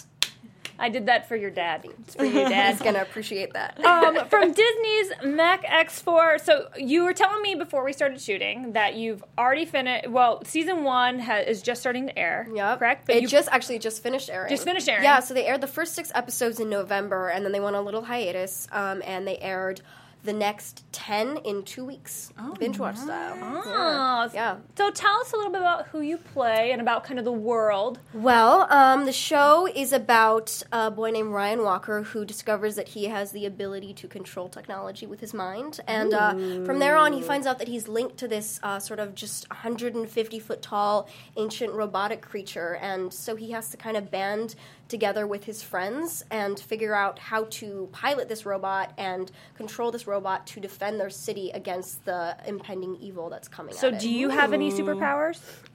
I did that for your dad. It's for you, Dad. He's gonna appreciate that. um, from Disney's Mech X four. So you were telling me before we started shooting that you've already finished. Well, season one ha- is just starting to air. Yep. Correct. it you just actually just finished airing. Just finished airing. Yeah, so they aired the first six episodes in November, and then they went on a little hiatus, um, and they aired the next ten in two weeks, Oh, binge watch style. Oh, Yeah. So tell us a little bit about who you play and about kind of the world. Well, um, the show is about a boy named Ryan Walker who discovers that he has the ability to control technology with his mind. And uh, from there on, he finds out that he's linked to this uh, sort of just one hundred fifty foot tall ancient robotic creature. And so he has to kind of band together with his friends and figure out how to pilot this robot and control this robot to defend their city against the impending evil that's coming So at it. do you have any superpowers?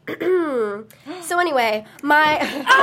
So anyway, my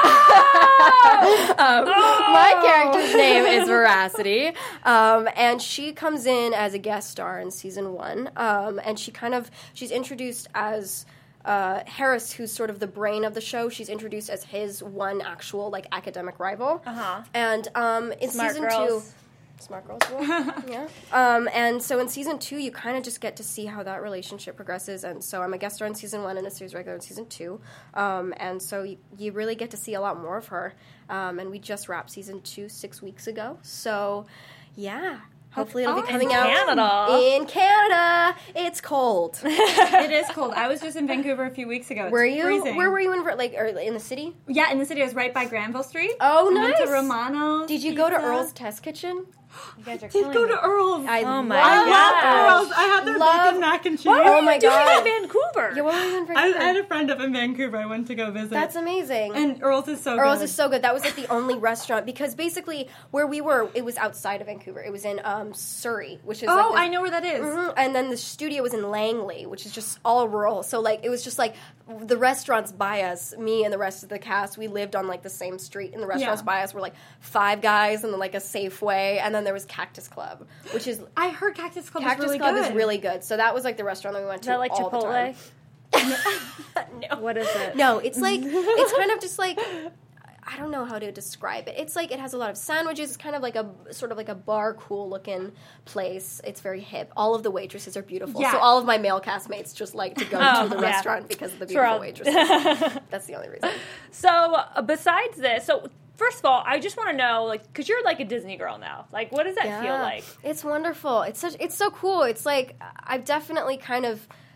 um, my character's name is Veracity, um, and she comes in as a guest star in season one, um, and she kind of she's introduced as. Uh, Harris, who's sort of the brain of the show, she's introduced as his one actual like academic rival. Uh-huh. And um, in Smart season girls. two, smart girls, rule. yeah. Um, and so in season two, you kind of just get to see how that relationship progresses. And so I'm a guest star in season one and a series regular in season two. Um, and so you, you really get to see a lot more of her. Um, and we just wrapped season two six weeks ago. So yeah. Hopefully it'll be coming In out Canada. in Canada. It's cold. it is cold. I was just in Vancouver a few weeks ago. It's Were you? freezing. Where were you in like or in the city? Yeah, in the city. I was right by Granville Street. Oh, I went nice. to Romano's. Did you go to Pizza. Earl's Test Kitchen? You guys are Did killing go me. to Earl's. I Oh my love I gosh. love Earl's. I had their Love- bacon mac and cheese. What Oh were my you doing God. in Vancouver? Yeah, what were you in I, Vancouver? I had a friend up in Vancouver. I went to go visit. That's amazing. And Earl's is so Earl's good. is so good. That was like the only restaurant because basically where we were, it was outside of Vancouver. It was in um, Surrey, which is Oh, like this- I know where that is. Mhm. And then the studio was in Langley, which is just all rural. So like it was just like the restaurants by us, me and the rest of the cast, we lived on like the same street, and the restaurants Yeah. by us were like Five Guys and then like a Safeway, and then there was Cactus Club, which is I heard Cactus Club Cactus is really Club good. is really good. So that was like the restaurant that we went Is to that like all the time. Chipotle? no. What is it? No, it's like it's kind of just like I don't know how to describe it. It's like it has a lot of sandwiches. It's kind of like a sort of like a bar cool looking place. It's very hip. All of the waitresses are beautiful. Yeah. So all of my male castmates just like to go Oh, to the yeah. restaurant because of the Sure, beautiful I'll- waitresses. That's the only reason. So uh, besides this, so first of all, I just want to know, like, because you're like a Disney girl now. Like, what does that feel like? It's wonderful. It's such. It's so cool. It's like I've definitely kind of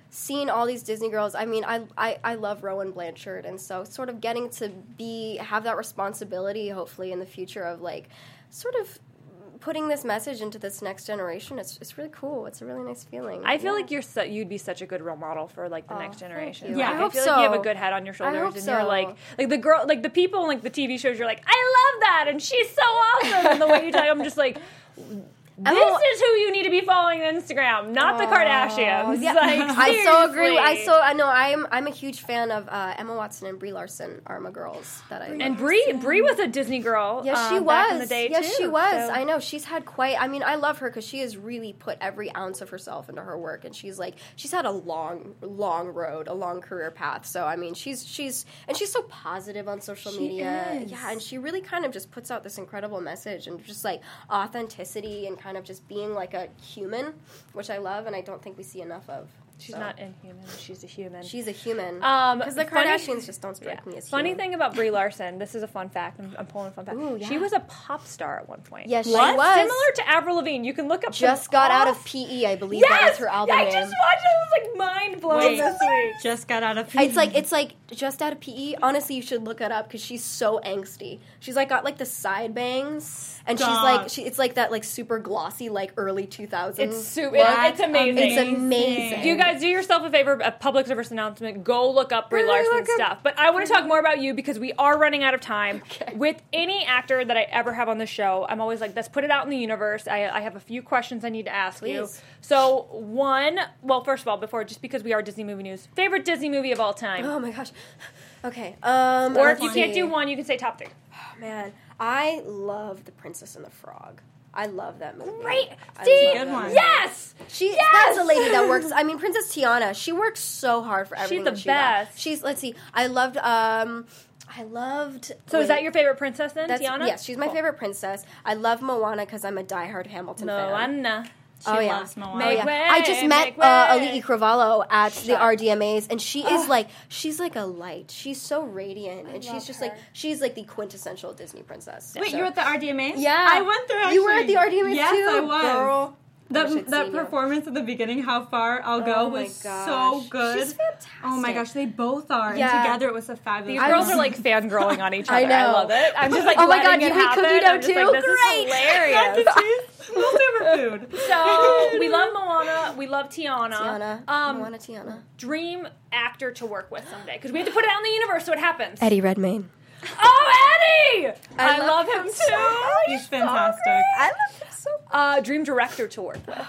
seeing all these Disney girls, I mean, I, I, I love Rowan Blanchard, and so sort of getting to be, have that responsibility, hopefully, in the future of, like, sort of putting this message into this next generation, it's it's really cool. It's a really nice feeling. I feel yeah. like you're su- you'd be such a good role model for like the Oh, next generation. thank you. Like, I I hope feel like you have so. a good head on your shoulders, hope and so. you're like like the girl, like the people in like the T V shows. You're like, I love that, and she's so awesome. And the way you talk, I'm just like. This Emma- is who you need to be following on Instagram, not the Kardashians. Yeah, Like, I so agree. I seriously. so I know I'm I'm a huge fan of uh, Emma Watson and Brie Larson are my girls that I And Brie, Brie was a Disney girl. Yes, she um, was. back in the day yes, too. she was. So- I know she's had quite. I mean, I love her because she has really put every ounce of herself into her work, and she's like she's had a long, long road, a long career path. So I mean, she's she's and she's so positive on social She media. is. Yeah, and she really kind of just puts out this incredible message and just like authenticity and kind of just being like a human, which I love, and I don't think we see enough of. She's So. not inhuman. She's a human. She's a human. Um, Because the funny- Kardashians just don't strike Yeah. me as Funny human. thing about Brie Larson, this is a fun fact. I'm, I'm pulling a fun fact. Ooh, yeah. She was a pop star at one point. Yes, she What? was. Similar to Avril Lavigne. You can look up. Just some got out off- of P E, I believe Yes, that was her album I name. just watched it. It was like mind blowing Wait. this week. Just got out of. It's like it's like just out of P E. Honestly, you should look it up because she's so angsty. She's like got like the side bangs, and she's Stop. like she. It's like that like super glossy like early two thousands. It's super. look. It's amazing. It's amazing. Do you guys do yourself a favor? A public service announcement. Go look up Brie Really Larson's look up- stuff. But I want to talk more about you because we are running out of time. Okay. With any actor that I ever have on the show, I'm always like, let's put it out in the universe. I, I have a few questions I need to ask you. Please. So one, well, first of all, before just because we are Disney movie news, favorite Disney movie of all time. Oh my gosh. Okay. Um. Or let's if you can't see. do one, you can say top three. Oh, man, I love The Princess and the Frog. I love that movie. Great. I See? love Good that one. movie. Yes! She Yes! that's a lady that works. I mean, Princess Tiana. She works so hard for everything. the that she does. best. She's. Let's see. I loved. Um, I loved. So is wait, that your favorite princess then, that's, Tiana? Yes, she's my Cool. favorite princess. I love Moana because I'm a diehard Hamilton fan. Moana. She oh yeah. loves Moana. Oh, Make yeah. way, I just met make uh, way. Alii Cravalho at the Shut. R D M As, and she is like she's like a light. She's so radiant, and she's love just her. like she's like the quintessential Disney princess. Wait, So- you were at the R D M As? Yeah. I went there. Actually. You were at the R D M As yes, too? I was. Girl. I wish The, I'd that seen you. performance at the beginning, How Far I'll Go, Oh my was gosh. so good. She's fantastic. Oh my gosh, they both are. Yeah. And together it was a fabulous. These I girls was- are like fangirling on each other. I I, know. love it. I'm just like, Oh my letting God, it you hate happen. cookie dough I'm just too? like, this Great. is hilarious. Multiple food. So we love Moana. We love Tiana. Tiana. Um, Moana Tiana. Dream actor to work with someday because we have to put it out in the universe so it happens. Eddie Redmayne. Oh, Eddie! I, I love, love him him too. so He's fantastic. I love him so Uh, dream director to work with.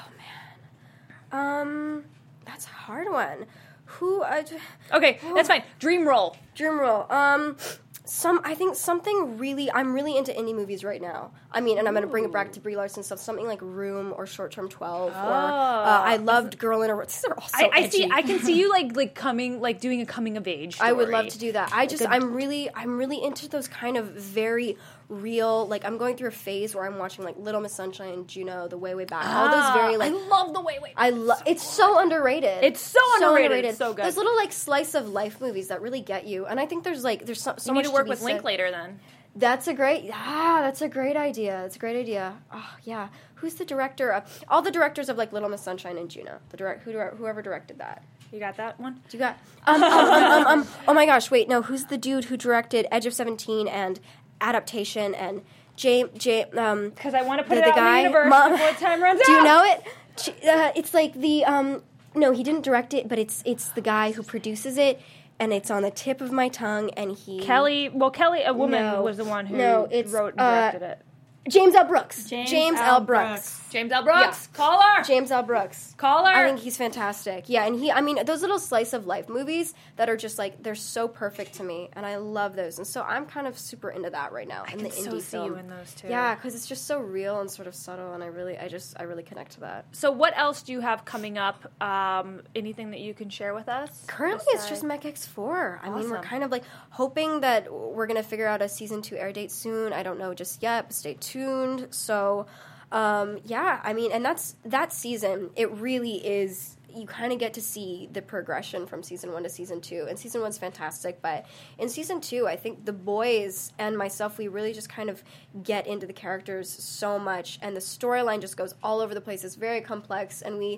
Um, that's a hard one. Who? I Okay, that's fine. Dream role. Dream roll. Um, some. I think something really. I'm really into indie movies right now. I mean, and I'm going to bring it back to Brie Larson stuff. Something like Room or Short Term twelve. Or uh, I loved Girl in a. These are all so I, I see. edgy. I can see you like like coming like doing a coming of age. Story. I would love to do that. I just, Good. I'm really, I'm really into those kind of very real. Like, I'm going through a phase where I'm watching like Little Miss Sunshine, Juno, The Way Way Back. all those very like. I love the way. Wait, I love. It's so underrated. It's so underrated. It's so good. There's little like slice of life movies that really get you, and I think there's like there's so, so you much need to work be with said. Linklater then. That's a great. Ah, that's a great idea. That's a great idea. Oh yeah. Who's the director of all the directors of like Little Miss Sunshine and Juno? The direct who whoever directed that. You got that one? Do you got? Um, um, um, um, um, oh my gosh! Wait, no. Who's the dude who directed Edge of seventeen and Adaptation and James? James um, Because I want to put the, it the out guy. in the universe Mom- before time runs Do out. you know it? Ch- Uh, it's like the um. No, he didn't direct it, but it's it's the guy who produces it, and it's on the tip of my tongue. And he Kelly, well, Kelly, a woman, No. was the one who No, it's, wrote and uh, directed it. James L. Brooks. James James L. L. Brooks. James L. Brooks, call her. James L. Brooks. Call her. I think he's fantastic. Yeah, and he, I mean, those little slice of life movies that are just like, they're so perfect to me, and I love those. And so I'm kind of super into that right now. I in can the so indie see film. you in those two. Yeah, because it's just so real and sort of subtle, and I really, I just, I really connect to that. So what else do you have coming up? Um, anything that you can share with us? Currently, it's Besides- just Mech X four. I mean, we're Awesome. kind of like hoping that we're going to figure out a season two air date soon. I don't know just yet, but stay tuned. So, um, yeah, I mean, and that's that season. It really is. You kind of get to see the progression from season one to season two, and season one's fantastic. But in season two, I think the boys and myself, we really just kind of get into the characters so much, and the storyline just goes all over the place. It's very complex, and we.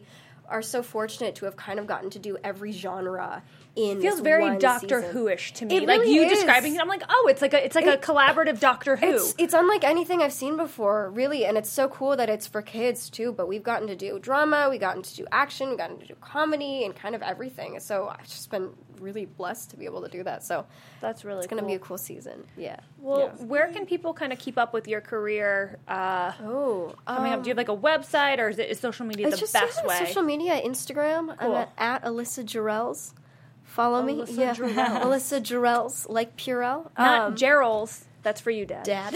are so fortunate to have kind of gotten to do every genre in feels this very one Doctor season. Who-ish to me. It like really you is. describing it, I'm like, oh, it's like a it's like It- a collaborative Doctor Who. It's, it's unlike anything I've seen before, really, and it's so cool that it's for kids too. But we've gotten to do drama, we've gotten to do action, we've gotten to do comedy, and kind of everything. So I've just been really blessed to be able to do that. So That's really it's going to cool. be a cool season. Yeah. Well, Yeah. where can people kind of keep up with your career uh, Oh, coming up? um, Do you have like a website, or is, it, is social media It's the just best yeah, way? social media, Instagram. Cool. I'm at, at Alyssa Jarrells. Follow me. Alyssa Yeah. Jarrells. Alyssa Jarrells, like Purell. Not Um, Gerald's. That's for you, Dad. Dad.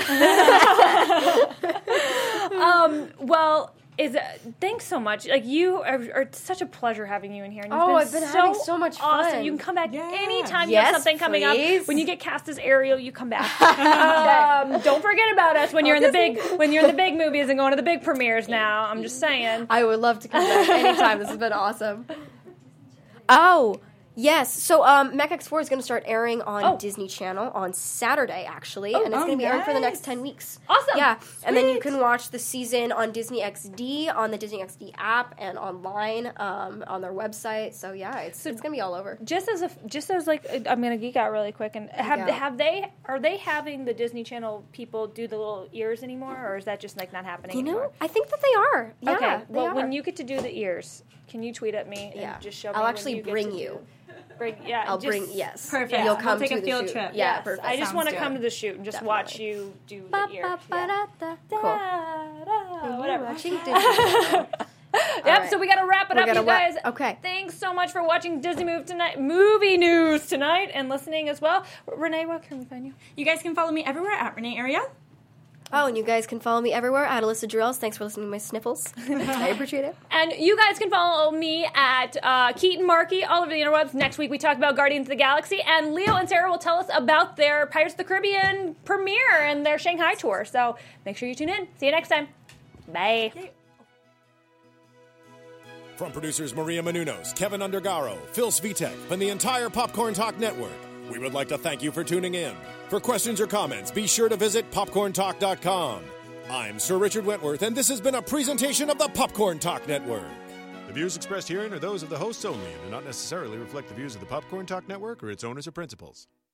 Um, well, is it, thanks so much. Like you are, are such a pleasure having you in here. And you've Oh, been I've been so having so much awesome. fun. You can come back Yeah. anytime you have Yes, something coming please. up. When you get cast as Ariel, you come back. um, don't forget about us when you're in the big when you're in the big movies and going to the big premieres. Now, I'm just saying. I would love to come back anytime. This has been awesome. Oh, yes. So um, Mech X four is going to start airing on Oh. Disney Channel on Saturday, actually. and it's oh, going to be airing for the nice. next ten weeks. Awesome. Yeah. And then you Sweet. can watch the season on Disney X D, on the Disney X D app, and online um, on their website. So, yeah, it's, it's going to be all over. Just as a just as like I'm gonna geek out really quick and have out. have they are they having the Disney Channel people do the little ears anymore, or is that just like not happening You know, anymore? I think that they are. Yeah, Okay, they well, are. when you get to do the ears, can you tweet at me and Yeah. just show me? I'll when actually you get bring to you. do- Bring, yeah, I'll just- bring, yes. Perfect. Yeah. You'll We'll come take to a the field shoot. trip. Yeah, Yes, perfect. I just Sounds want to good. come to the shoot and just watch Definitely. you do the Ba, ear. ba, ba, Yeah. da, da. Cool. Da-da, Whatever. Watching Disney Channel. Yep. right. So we got to wrap it We up, gotta you wrap- guys. okay. Thanks so much for watching Disney Move tonight, movie news tonight, and listening as well. Renee, where can we find you? You guys can follow me everywhere at Renee Area. Oh, and you guys can follow me everywhere at Alyssa Jarrells. Thanks for listening to my sniffles. I appreciate it. And you guys can follow me at uh, Keaton Markey all over the interwebs. Next week we talk about Guardians of the Galaxy, and Leo and Sarah will tell us about their Pirates of the Caribbean premiere and their Shanghai tour. So make sure you tune in. See you next time. Bye. From producers Maria Menounos, Kevin Undergaro, Phil Svitek, and the entire Popcorn Talk Network, we would like to thank you for tuning in. For questions or comments, be sure to visit popcorn talk dot com. I'm Sir Richard Wentworth, and this has been a presentation of the Popcorn Talk Network. The views expressed herein are those of the hosts only and do not necessarily reflect the views of the Popcorn Talk Network or its owners or principals.